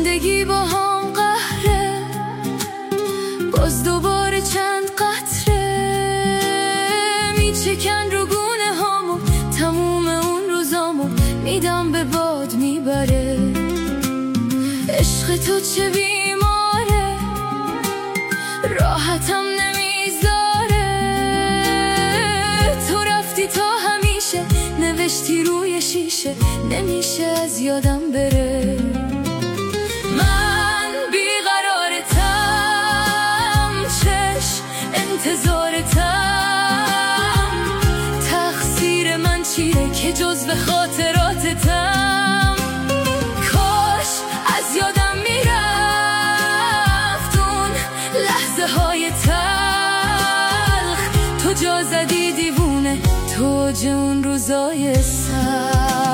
زندگی با هم قهره، باز دوباره چند قطره میچکن رو گونه هامو، تموم اون روزامو میدم به باد میبره. عشق تو چه بیماره، راحتم نمیذاره. تو رفتی تا همیشه، نوشتی روی شیشه، نمیشه از یادم بره. من بیقرارتم، چشم انتظارتم، تقصیر من چیه که جزو خاطراتتم. کاش از یادم میرفت اون لحظه های تلخ، تو جا زدی دیوونه، تو جون روزای سر.